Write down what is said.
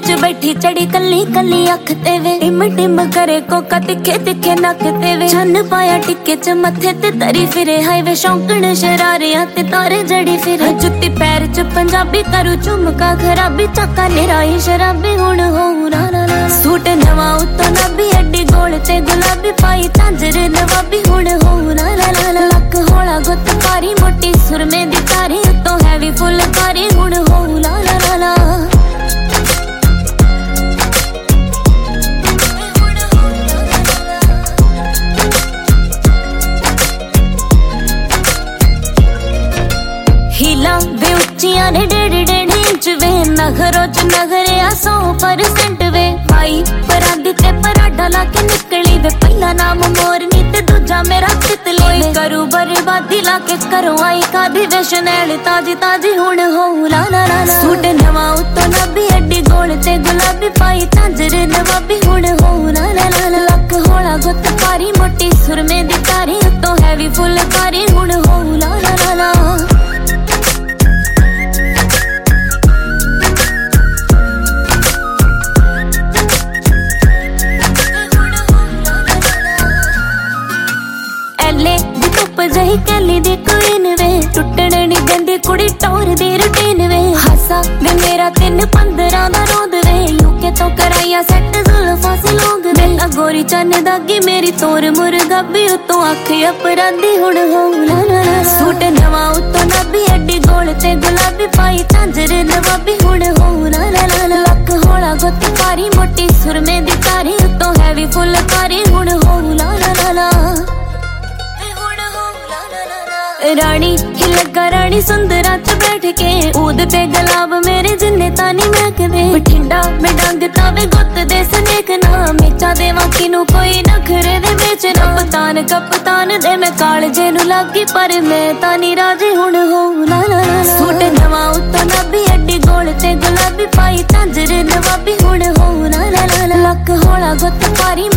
च बैठी चढ़ी कली कली अख ते वे टिम टिम करे कोका तिखे तिखे नक ते वे छन पाया टिक्के च मथे ते तरी फिरे हाईवे शौकण शरारियां ते तारे जड़ी फिरे जुत्ती पैर च पंजाबी करू झुमका खराबी चक्का निराई शराबी हुण होऊ ना ना ना सूट नवा उत्तों नबी अड्डी गोल ते गुलाबी पाई झांजर नवाबी हुण होऊ ना ना ना लक होला गुत्त पारी मोटी सुरमे दी तारी उत्तों हैवी फुलकारी हुण होऊ ना ना ना हिला वे उच्चियां ने 1.5 इंच वे नखरों च नखरे 100% वे भाई परांदी ते पराडा ला के निकली वे पहला नाम मोरनी ते दूजा मेरा तितली करू बर्बादी ला के करो आई कादी वे शनैल ताजी ताजी हुण होऊ ला ला ला सूट नवा उत्तों नबी अड्डी गोल ते गुलाबी पाई झांजर नवाबी हुण होऊ ला ला ला लक होला गुत्त पारी मोटी सुरमे दी तारी उत्तों हैवी फुलकारी हुण होऊ ला ला ला जही कैली दी क्वीन वे टुटण नहीं देंदी कुड़ी टोर दी रूटीन वे हासा वे मेरा 3-15 दा रोद वे यूके तो कराइया सेट जुल्फां से लोग वे अगोरी चन दागी मेरी तोर मुर्गा भी उतों अख अपराधी हुण होऊ ला ला ला सूट नवा उतों नबी अड्डी गोल ते गुलाबी पाई झांजर नवाबी हुण होऊ ला ला ला लक होला गुत्त पारी मोटी सुरमे दी तारी उतों हैवी फुलकारी हुण होऊ ला ला ला रानी ही लगा रानी सुंदरा च बैठ के ऊद पे गुलाब मेरे जिन्ने तानी महक दे बठिंडा में डंग तावे गुत्त दे सनेक ना मेचा देवा किनू कोई नखरे दे बेचना कप्तान दे मैं कालजे नु लागी पर मैं तानी राजी हुण होऊ ला ला ला सूट नवा उत्तों नबी अड्डी गोल ते गुलाबी पाई झांजर नवाबी हुण होऊ ला ला ला लक होला गुत्त पारी